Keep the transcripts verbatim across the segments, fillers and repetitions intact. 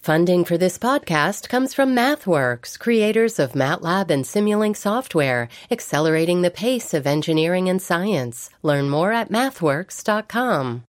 Funding for this podcast comes from MathWorks, creators of MATLAB and Simulink software, accelerating the pace of engineering and science. Learn more at mathworks dot com.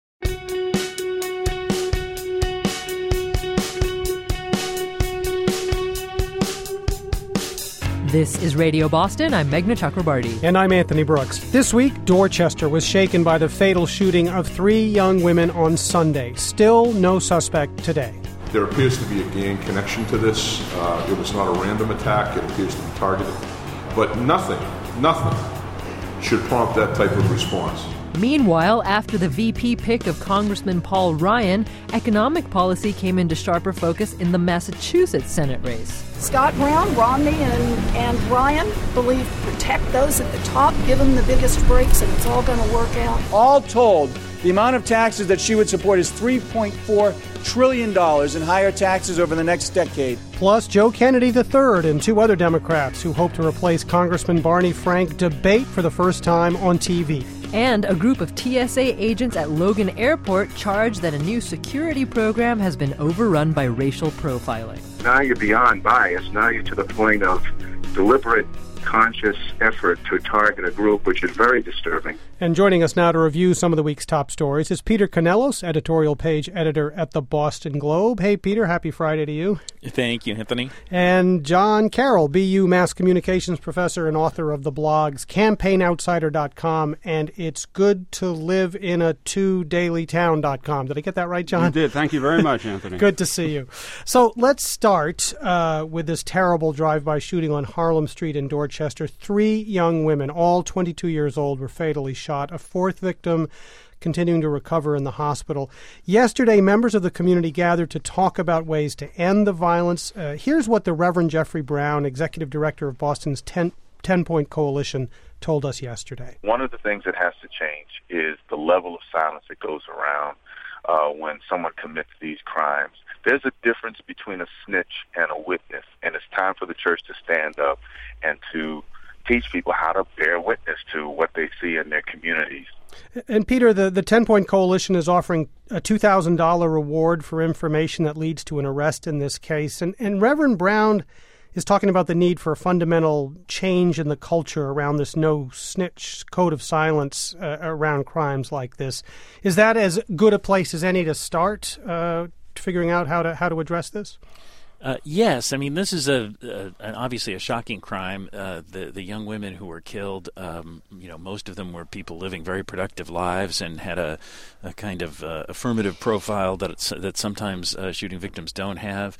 This is Radio Boston. I'm Meghna Chakrabarty. And I'm Anthony Brooks. This week, Dorchester was shaken by the fatal shooting of three young women on Sunday. Still no suspect today. There appears to be a gang connection to this. Uh, it was not a random attack. It appears to be targeted. But nothing, nothing should prompt that type of response. Meanwhile, after the V P pick of Congressman Paul Ryan, economic policy came into sharper focus in the Massachusetts Senate race. Scott Brown, Romney, and, and Ryan believe protect those at the top, give them the biggest breaks, and it's all going to work out. All told, the amount of taxes that she would support is three point four trillion dollars in higher taxes over the next decade. Plus, Joe Kennedy the third and two other Democrats who hope to replace Congressman Barney Frank debate for the first time on T V. And a group of T S A agents at Logan Airport charged that a new security program has been overrun by racial profiling. Now you're beyond bias. Now you're to the point of deliberate, conscious effort to target a group, which is very disturbing. And joining us now to review some of the week's top stories is Peter Canellos, editorial page editor at the Boston Globe. Hey, Peter, happy Friday to you. Thank you, Anthony. And John Carroll, B U Mass Communications professor and author of the blogs campaign outsider dot com and It's Good to Live in a Two Daily Town dot com. Did I get that right, John? You did. Thank you very much, Anthony. Good to see you. So let's start uh, with this terrible drive-by shooting on Harlem Street in Dorchester. Three young women, all twenty-two years old, were fatally shot. A fourth victim continuing to recover in the hospital. Yesterday, members of the community gathered to talk about ways to end the violence. Uh, here's what the Reverend Jeffrey Brown, executive director of Boston's ten, ten-Point Coalition, told us yesterday. One of the things that has to change is the level of silence that goes around uh, when someone commits these crimes. There's a difference between a snitch and a witness, and it's time for the church to stand up and to teach people how to bear witness to what they see in their communities. And Peter, the, the ten-Point Coalition is offering a two thousand dollars reward for information that leads to an arrest in this case. And, and Reverend Brown is talking about the need for a fundamental change in the culture around this no-snitch code of silence uh, around crimes like this. Is that as good a place as any to start uh, figuring out how to how to address this? Uh, yes, I mean this is a, a an obviously a shocking crime. Uh, the the young women who were killed, um, you know, most of them were people living very productive lives and had a, a kind of uh, affirmative profile that it's, that sometimes uh, shooting victims don't have.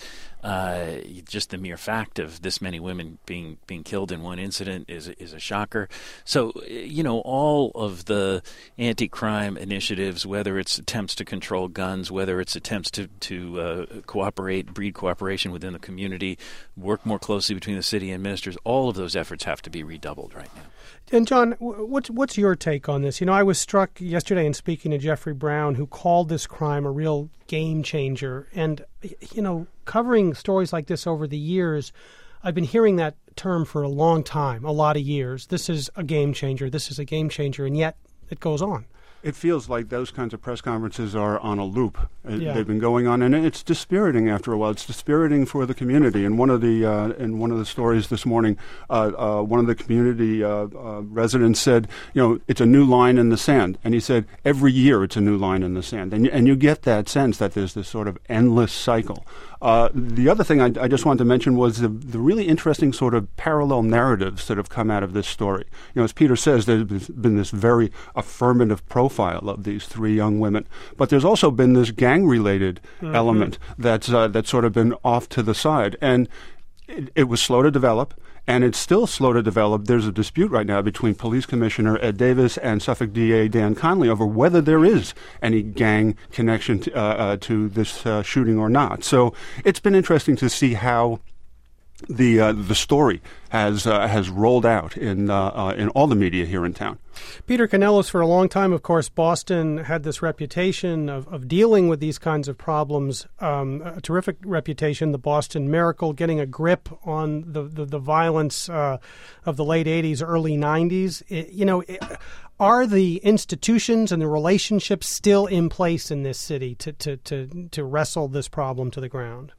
Uh, just the mere fact of this many women being being killed in one incident is is a shocker. So, you know, all of the anti-crime initiatives, whether it's attempts to control guns, whether it's attempts to to uh, cooperate, breed cooperation within the community, work more closely between the city and ministers, all of those efforts have to be redoubled right now. And John, what's what's your take on this? You know, I was struck yesterday in speaking to Jeffrey Brown, who called this crime a real game changer. And, you know, covering stories like this over the years, I've been hearing that term for a long time, a lot of years. This is a game changer. This is a game changer. And yet it goes on. It feels like those kinds of press conferences are on a loop. Yeah. They've been going on, and it's dispiriting after a while. It's dispiriting for the community. And one of the uh, in one of the stories this morning, uh, uh, one of the community uh, uh, residents said, "You know, it's a new line in the sand." And he said, "Every year, it's a new line in the sand." And and you get that sense that there's this sort of endless cycle. Uh, the other thing I, I just wanted to mention was the, the really interesting sort of parallel narratives that have come out of this story. You know, as Peter says, there's been this very affirmative profile of these three young women, but there's also been this gang-related mm-hmm. element that's uh, that's sort of been off to the side, and it, it was slow to develop. And it's still slow to develop. There's a dispute right now between Police Commissioner Ed Davis and Suffolk D A Dan Conley over whether there is any gang connection to, uh, uh, to this uh, shooting or not. So it's been interesting to see how the uh, the story has uh, has rolled out in uh, uh, in all the media here in town. Peter Canellos, for a long time, of course, Boston had this reputation of, of dealing with these kinds of problems, um, a terrific reputation, the Boston Miracle, getting a grip on the, the, the violence uh, of the late eighties, early nineties. It, you know, it, are the institutions and the relationships still in place in this city to, to, to, to wrestle this problem to the ground?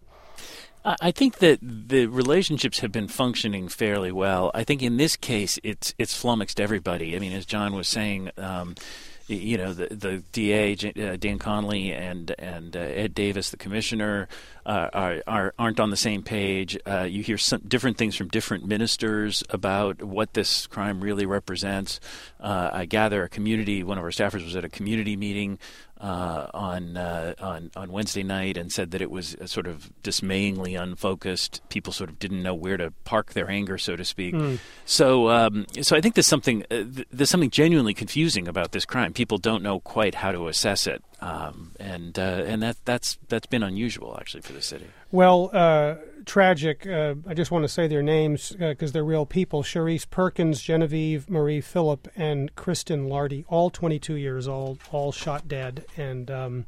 I think that the relationships have been functioning fairly well. I think in this case, it's it's flummoxed everybody. I mean, as John was saying, um, you know, the the D A, uh, Dan Conley, and and uh, Ed Davis, the commissioner, uh, are, are aren't on the same page. Uh, you hear some different things from different ministers about what this crime really represents. Uh, I gather a community. One of our staffers was at a community meeting Uh, on uh, on on Wednesday night and said that it was uh, sort of dismayingly unfocused. People sort of didn't know where to park their anger, so to speak. Mm. So um, so I think there's something uh, th- there's something genuinely confusing about this crime. People don't know quite how to assess it, um, and uh, and that that's that's been unusual actually for the city. Well, uh, tragic. Uh, I just want to say their names because uh, they're real people. Sharice Perkins, Genevieve Marie Phillip, and Kristen Lardy, all twenty-two years old, all shot dead, and um,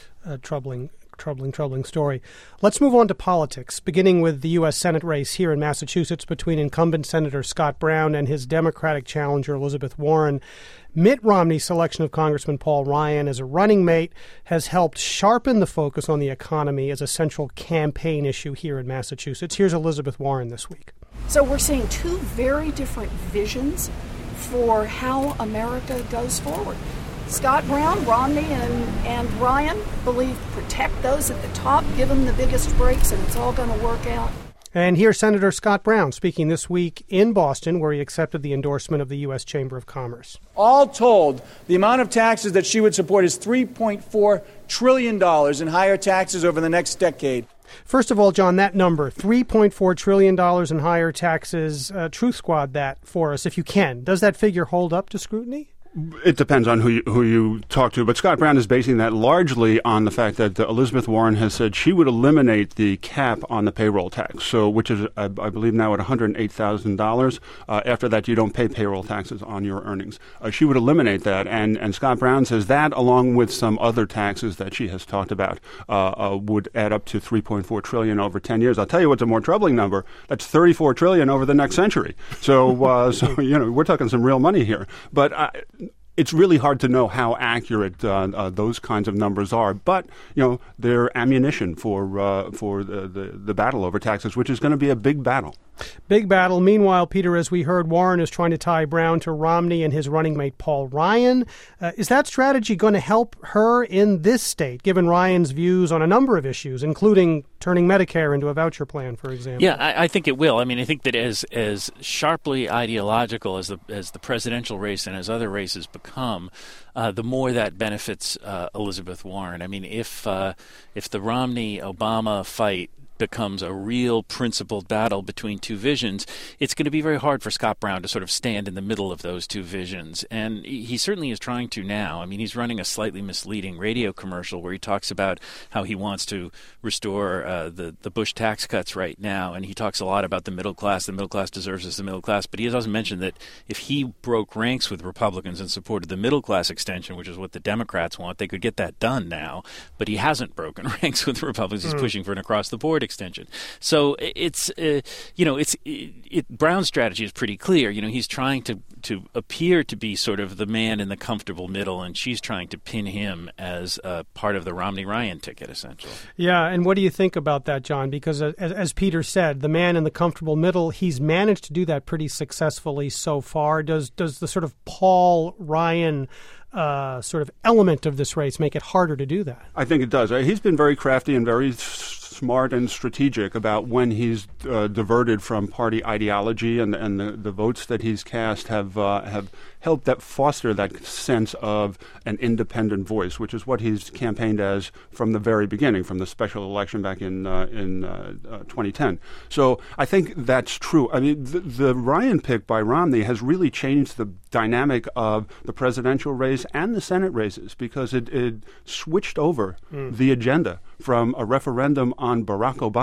a troubling, troubling, troubling story. Let's move on to politics, beginning with the U S Senate race here in Massachusetts between incumbent Senator Scott Brown and his Democratic challenger Elizabeth Warren. Mitt Romney's selection of Congressman Paul Ryan as a running mate has helped sharpen the focus on the economy as a central campaign issue here in Massachusetts. Here's Elizabeth Warren this week. So we're seeing two very different visions for how America goes forward. Scott Brown, Romney, and, and Ryan believe protect those at the top, give them the biggest breaks, and it's all going to work out. And here's Senator Scott Brown speaking this week in Boston, where he accepted the endorsement of the U S Chamber of Commerce. All told, the amount of taxes that she would support is three point four trillion dollars in higher taxes over the next decade. First of all, John, that number, three point four trillion dollars in higher taxes, uh, Truth Squad that for us, if you can. Does that figure hold up to scrutiny? It depends on who you, who you talk to, but Scott Brown is basing that largely on the fact that uh, Elizabeth Warren has said she would eliminate the cap on the payroll tax, so which is, I, I believe, now at one hundred eight thousand dollars. Uh, after that, you don't pay payroll taxes on your earnings. Uh, she would eliminate that, and, and Scott Brown says that, along with some other taxes that she has talked about, uh, uh, would add up to three point four trillion dollars over ten years. I'll tell you what's a more troubling number. That's thirty-four trillion dollars over the next century. So, uh, so you know, we're talking some real money here. But I, It's really hard to know how accurate uh, uh, those kinds of numbers are, but you know they're ammunition for uh, for the, the the battle over taxes, which is going to be a big battle. Big battle. Meanwhile, Peter, as we heard, Warren is trying to tie Brown to Romney and his running mate Paul Ryan. Uh, is that strategy going to help her in this state, given Ryan's views on a number of issues, including turning Medicare into a voucher plan, for example? Yeah, I, I think it will. I mean, I think that as as sharply ideological as the as the presidential race and as other races become, uh, the more that benefits uh, Elizabeth Warren. I mean, if uh, if the Romney-Obama fight becomes a real principled battle between two visions, it's going to be very hard for Scott Brown to sort of stand in the middle of those two visions. And he certainly is trying to now. I mean, he's running a slightly misleading radio commercial where he talks about how he wants to restore uh, the, the Bush tax cuts right now. And he talks a lot about the middle class. The middle class deserves as the middle class. But he has also mentioned that if he broke ranks with Republicans and supported the middle class extension, which is what the Democrats want, they could get that done now. But he hasn't broken ranks with Republicans. He's mm. pushing for an across-the-board extension. So it's, uh, you know, it's it, it, Brown's strategy is pretty clear. You know, he's trying to, to appear to be sort of the man in the comfortable middle, and she's trying to pin him as uh, part of the Romney-Ryan ticket, essentially. Yeah, and what do you think about that, John? Because as, as Peter said, the man in the comfortable middle, he's managed to do that pretty successfully so far. Does does the sort of Paul Ryan uh, sort of element of this race make it harder to do that? I think it does. He's been very crafty and very smart and strategic about when he's uh, diverted from party ideology, and and the, the votes that he's cast have uh, have helped that foster that sense of an independent voice, which is what he's campaigned as from the very beginning, from the special election back in uh, in uh, uh, twenty ten. So I think that's true. I mean, the, the Ryan pick by Romney has really changed the dynamic of the presidential race and the Senate races, because it, it switched over mm. the agenda from a referendum on Barack Obama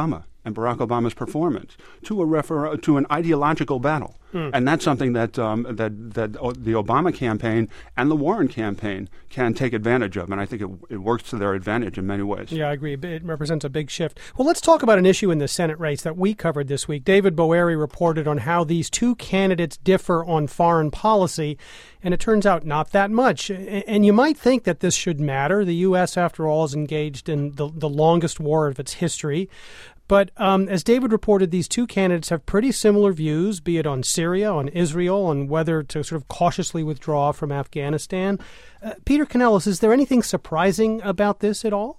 and Barack Obama's performance to a refer- to an ideological battle. Mm. And that's something that um, that that the Obama campaign and the Warren campaign can take advantage of, and I think it, it works to their advantage in many ways. Yeah, I agree. It represents a big shift. Well, let's talk about an issue in the Senate race that we covered this week. David Boeri reported on how these two candidates differ on foreign policy, and it turns out not that much. And you might think that this should matter. The U S, after all, is engaged in the, the longest war of its history. But um, as David reported, these two candidates have pretty similar views, be it on Syria, on Israel, on whether to sort of cautiously withdraw from Afghanistan. Uh, Peter Canellis, is there anything surprising about this at all?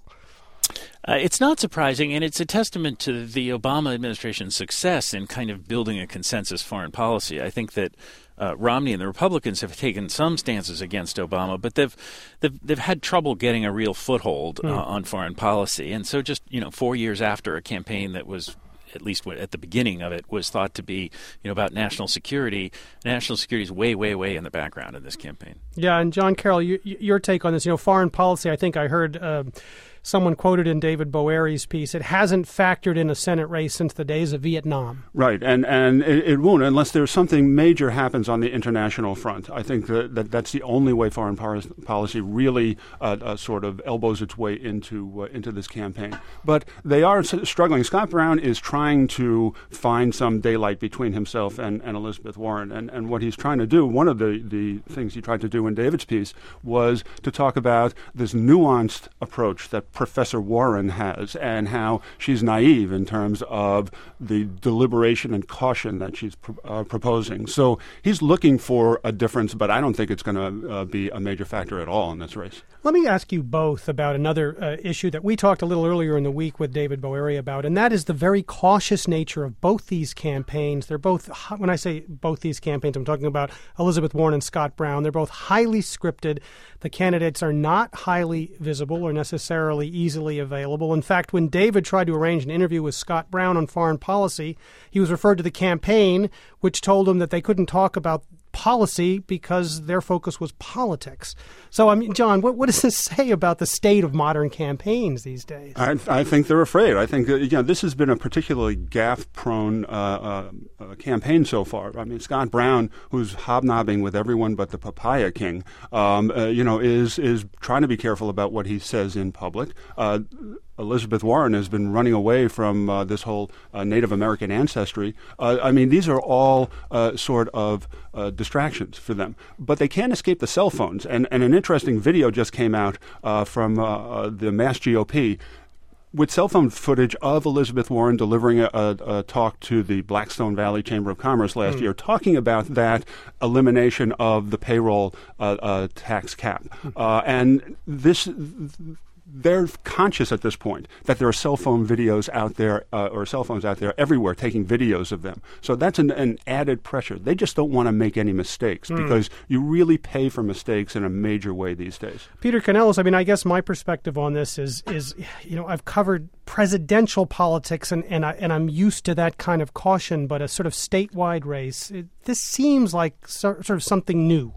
Uh, it's not surprising, and it's a testament to the Obama administration's success in kind of building a consensus foreign policy. I think that uh, Romney and the Republicans have taken some stances against Obama, but they've they've, they've had trouble getting a real foothold uh, mm. on foreign policy. And so just, you know, four years after a campaign that was, at least at the beginning of it, was thought to be, you know, about national security. National security is way, way, way in the background in this campaign. Yeah, and John Carroll, you, your take on this, you know, foreign policy, I think I heard uh, someone quoted in David Boeri's piece, it hasn't factored in a Senate race since the days of Vietnam. Right, and, and it, it won't unless there's something major happens on the international front. I think that, that that's the only way foreign policy really uh, uh, sort of elbows its way into uh, into this campaign. But they are struggling. Scott Brown is trying to find some daylight between himself and, and Elizabeth Warren. And, and what he's trying to do, one of the, the things he tried to do in David's piece was to talk about this nuanced approach that Professor Warren has and how she's naive in terms of the deliberation and caution that she's pr- uh, proposing. So he's looking for a difference, but I don't think it's going to uh, be a major factor at all in this race. Let me ask you both about another uh, issue that we talked a little earlier in the week with David Boeri about, and that is the very cautious nature of both these campaigns. They're both, when I say both these campaigns, I'm talking about Elizabeth Warren and Scott Brown. They're both highly scripted. The candidates are not highly visible or necessarily easily available. In fact, when David tried to arrange an interview with Scott Brown on foreign policy, he was referred to the campaign, which told him that they couldn't talk about policy because their focus was politics. So, I mean, John, what, what does this say about the state of modern campaigns these days? I, I think they're afraid. I think, uh, you know, this has been a particularly gaffe-prone uh, uh, uh, campaign so far. I mean, Scott Brown, who's hobnobbing with everyone but the papaya king, um, uh, you know, is is trying to be careful about what he says in public. Uh, Elizabeth Warren has been running away from uh, this whole uh, Native American ancestry. Uh, I mean, these are all uh, sort of uh, distractions for them. But they can't escape the cell phones. And, and an interesting video just came out uh, from uh, the Mass G O P with cell phone footage of Elizabeth Warren delivering a, a, a talk to the Blackstone Valley Chamber of Commerce last mm. year, talking about that elimination of the payroll uh, uh, tax cap. Uh, and this... Th- They're conscious at this point that there are cell phone videos out there uh, or cell phones out there everywhere taking videos of them. So that's an, an added pressure. They just don't want to make any mistakes mm. because you really pay for mistakes in a major way these days. Peter Canellis, I mean, I guess my perspective on this is, is you know, I've covered presidential politics and, and, I, and I'm used to that kind of caution, but a sort of statewide race, it, this seems like so, sort of something new.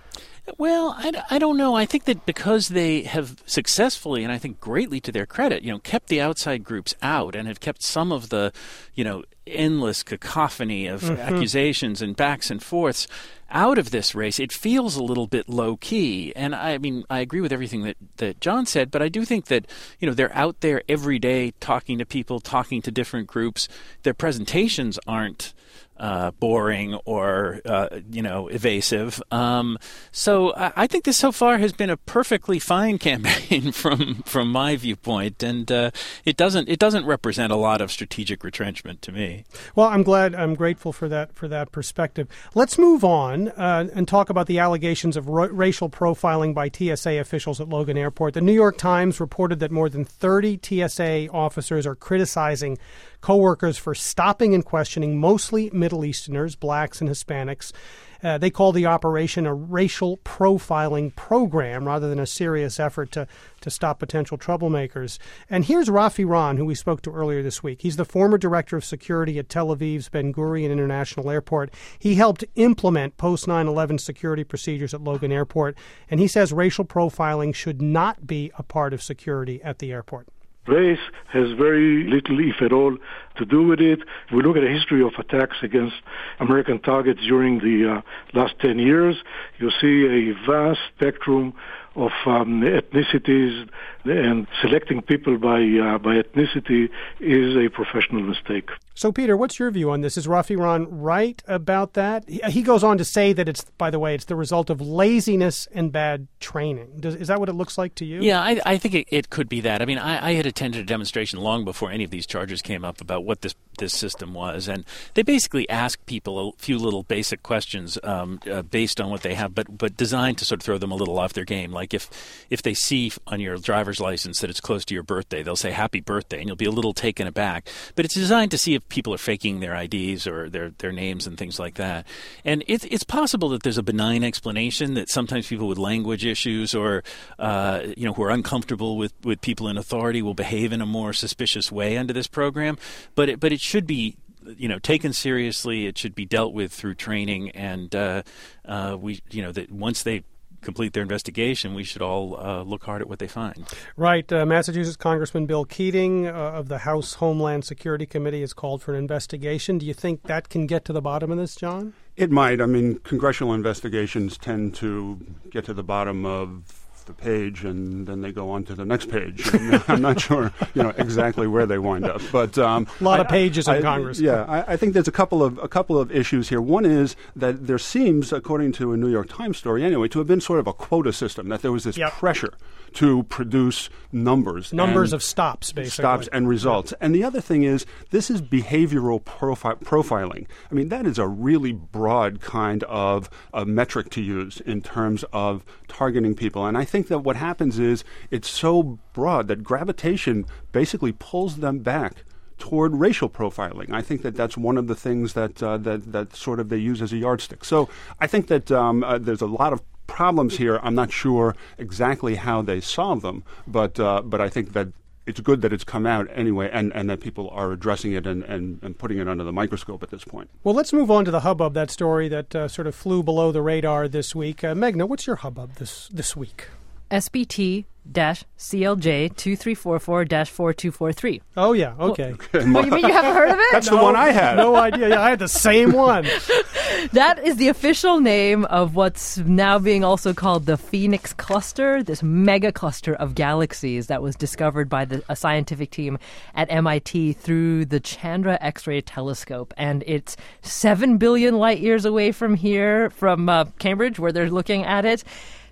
Well, I, I don't know. I think that because they have successfully, and I think greatly to their credit, you know, kept the outside groups out and have kept some of the, you know, endless cacophony of mm-hmm. accusations and backs and forths out of this race, it feels a little bit low key. And I mean, I agree with everything that, that John said, but I do think that, you know, they're out there every day talking to people, talking to different groups. Their presentations aren't Uh, boring or, uh, you know, evasive. Um, so I, I think this so far has been a perfectly fine campaign from from my viewpoint, and uh, it doesn't it doesn't represent a lot of strategic retrenchment to me. Well, I'm glad, I'm grateful for that for that perspective. Let's move on uh, and talk about the allegations of ro- racial profiling by T S A officials at Logan Airport. The New York Times reported that more than thirty T S A officers are criticizing coworkers for stopping and questioning mostly Middle Easterners, blacks, and Hispanics. Uh, they call the operation a racial profiling program rather than a serious effort to, to stop potential troublemakers. And here's Rafi Ron, who we spoke to earlier this week. He's the former director of security at Tel Aviv's Ben Gurion International Airport. He helped implement post nine eleven security procedures at Logan Airport, and he says racial profiling should not be a part of security at the airport. Race has very little, if at all, to do with it. If we look at a history of attacks against American targets during the uh, last ten years, you see a vast spectrum of um, ethnicities, and selecting people by uh, by ethnicity is a professional mistake. So, Peter, what's your view on this? Is Rafi Ron right about that? He goes on to say that it's, by the way, it's the result of laziness and bad training. Does, is that what it looks like to you? Yeah, I, I think it, it could be that. I mean, I, I had attended a demonstration long before any of these charges came up about what this this system was, and they basically ask people a few little basic questions um, uh, based on what they have, but but designed to sort of throw them a little off their game. Like if if they see on your driver's license that it's close to your birthday, they'll say happy birthday, and you'll be a little taken aback. But it's designed to see if people are faking their I Ds or their their names and things like that. And it's it's possible that there's a benign explanation that sometimes people with language issues or uh, you know who are uncomfortable with, with people in authority will behave in a more suspicious way under this program. But it, but it should be, you know, taken seriously. It should be dealt with through training, and uh, uh, we, you know, that once they complete their investigation, we should all uh, look hard at what they find. Right. Uh, Massachusetts Congressman Bill Keating uh, of the House Homeland Security Committee has called for an investigation. Do you think that can get to the bottom of this, John? It might. I mean, congressional investigations tend to get to the bottom of the page, and then they go on to the next page. And I'm not sure, you know, exactly where they wind up. But um, a lot I, of pages in I, Congress. Yeah, I, I think there's a couple of a couple of issues here. One is that there seems, according to a New York Times story, anyway, to have been sort of a quota system. That there was this yep. pressure to produce numbers, numbers of stops, basically, stops and results. And the other thing is, this is behavioral profi- profiling. I mean, that is a really broad kind of a metric to use in terms of targeting people. And I think that what happens is it's so broad that gravitation basically pulls them back toward racial profiling. I think that that's one of the things that uh, that that sort of they use as a yardstick. So I think that um, uh, there's a lot of problems here. I'm not sure exactly how they solve them, but uh, but I think that it's good that it's come out anyway, and, and that people are addressing it and, and, and putting it under the microscope at this point. Well, let's move on to the hubbub, that story that uh, sort of flew below the radar this week. Uh, Meghna, what's your hubbub this this week? S B T C L J two three four four four two four three. Oh, yeah, okay. Well, what, you mean you haven't heard of it? That's no, the one I had. No idea. Yeah, I had the same one. That is the official name of what's now being also called the Phoenix Cluster, this mega cluster of galaxies that was discovered by the, a scientific team at M I T through the Chandra X-ray telescope. And it's seven billion light years away from here, from uh, Cambridge, where they're looking at it.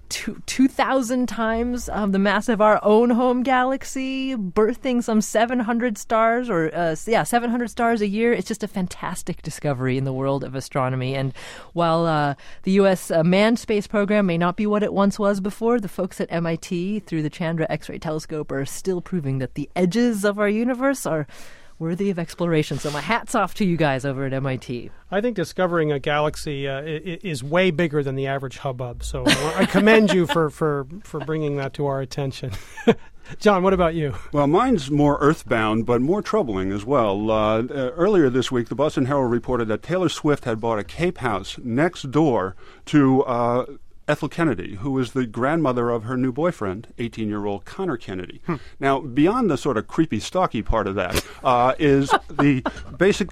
two thousand times um, the mass of our own home galaxy, birthing some seven hundred stars, or uh, yeah, seven hundred stars a year. It's just a fantastic discovery in the world of astronomy. And while uh, the U S uh, manned space program may not be what it once was before, the folks at M I T through the Chandra X-ray telescope are still proving that the edges of our universe are worthy of exploration. So my hat's off to you guys over at M I T. I think discovering a galaxy uh, is way bigger than the average hubbub. So I commend you for, for, for bringing that to our attention. John, what about you? Well, mine's more earthbound, but more troubling as well. Uh, uh, earlier this week, the Boston Herald reported that Taylor Swift had bought a Cape house next door to Uh, Ethel Kennedy, who is the grandmother of her new boyfriend, eighteen-year-old Connor Kennedy. Hmm. Now, beyond the sort of creepy, stalky part of that uh, is the basic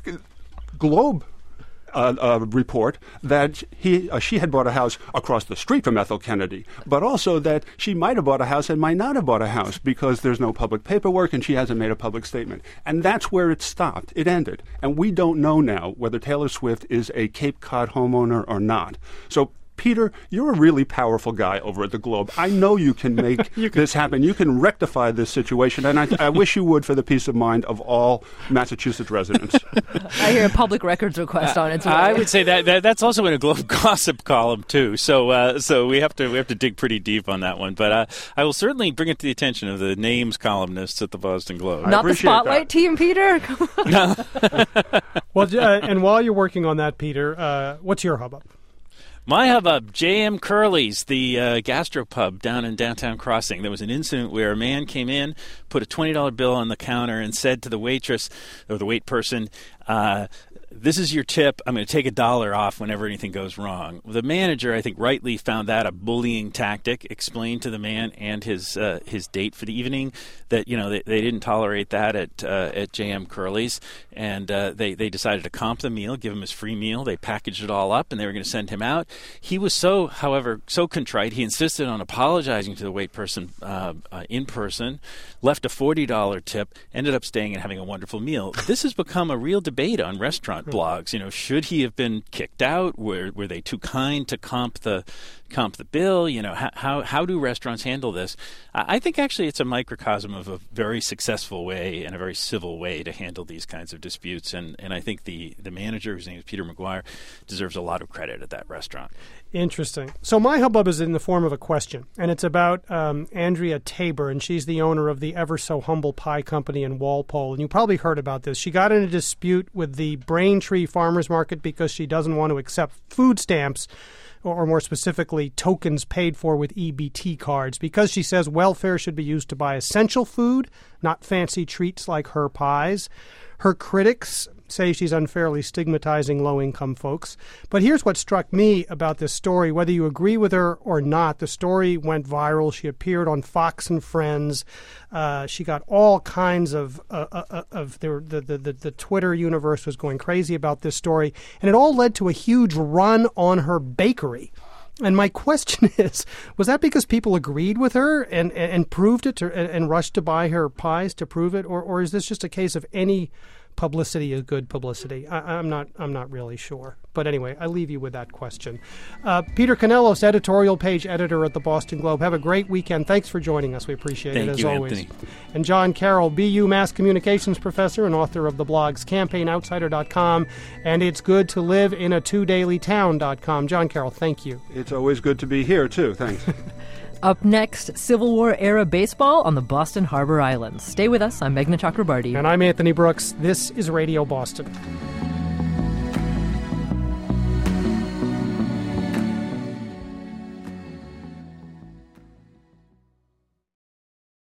Globe uh, uh, report that he uh, she had bought a house across the street from Ethel Kennedy, but also that she might have bought a house and might not have bought a house because there's no public paperwork and she hasn't made a public statement. And that's where it stopped. It ended. And we don't know now whether Taylor Swift is a Cape Cod homeowner or not. So Peter, you're a really powerful guy over at the Globe. I know you can make you can. this happen. You can rectify this situation, and I, I wish you would for the peace of mind of all Massachusetts residents. I hear a public records request uh, on it. I would say that, that that's also in a Globe gossip column too. So uh, so we have to we have to dig pretty deep on that one. But uh, I will certainly bring it to the attention of the names columnists at the Boston Globe. Not the Spotlight that. team, Peter. No. Well, uh, and while you're working on that, Peter, uh, what's your hubbub? My hubbub, J M Curley's, the uh, gastropub down in downtown Crossing. There was an incident where a man came in, put a twenty dollar bill on the counter, and said to the waitress, or the wait person, uh, this is your tip. I'm going to take a dollar off whenever anything goes wrong. The manager, I think, rightly found that a bullying tactic, explained to the man and his uh, his date for the evening that, you know, they, they didn't tolerate that at uh, at J M Curly's, and uh, they, they decided to comp the meal, give him his free meal. They packaged it all up, and they were going to send him out. He was so, however, so contrite, he insisted on apologizing to the wait person uh, uh, in person, left a forty dollars tip, ended up staying and having a wonderful meal. This has become a real debate on restaurant blogs. You know, should he have been kicked out? Were were they too kind to comp the comp the bill? You know, how how, how do restaurants handle this? I think actually it's a microcosm of a very successful way and a very civil way to handle these kinds of disputes. And, and I think the, the manager, whose name is Peter McGuire, deserves a lot of credit at that restaurant. Interesting. So my hubbub is in the form of a question, and it's about um, Andrea Tabor, and she's the owner of the Ever So Humble Pie Company in Walpole. And you probably heard about this. She got in a dispute with the Braintree Farmers Market because she doesn't want to accept food stamps, or more specifically, tokens paid for with E B T cards, because she says welfare should be used to buy essential food, not fancy treats like her pies. Her critics say she's unfairly stigmatizing low-income folks. But here's what struck me about this story. Whether you agree with her or not, the story went viral. She appeared on Fox and Friends. Uh, she got all kinds of uh, uh, of the, the the the Twitter universe was going crazy about this story, and it all led to a huge run on her bakery. And my question is, was that because people agreed with her and and, and proved it to, and, and rushed to buy her pies to prove it, or or is this just a case of any publicity is good publicity? I, I'm not. I'm not really sure. But anyway, I leave you with that question. Uh, Peter Canellos, editorial page editor at the Boston Globe. Have a great weekend. Thanks for joining us. We appreciate Thank it as you, always. Anthony. And John Carroll, B U Mass Communications professor and author of the blogs campaign outsider dot com and It's Good to Live in a Two Daily Town dot com. John Carroll, thank you. It's always good to be here too. Thanks. Up next, Civil War-era baseball on the Boston Harbor Islands. Stay with us. I'm Meghna Chakrabarty. And I'm Anthony Brooks. This is Radio Boston.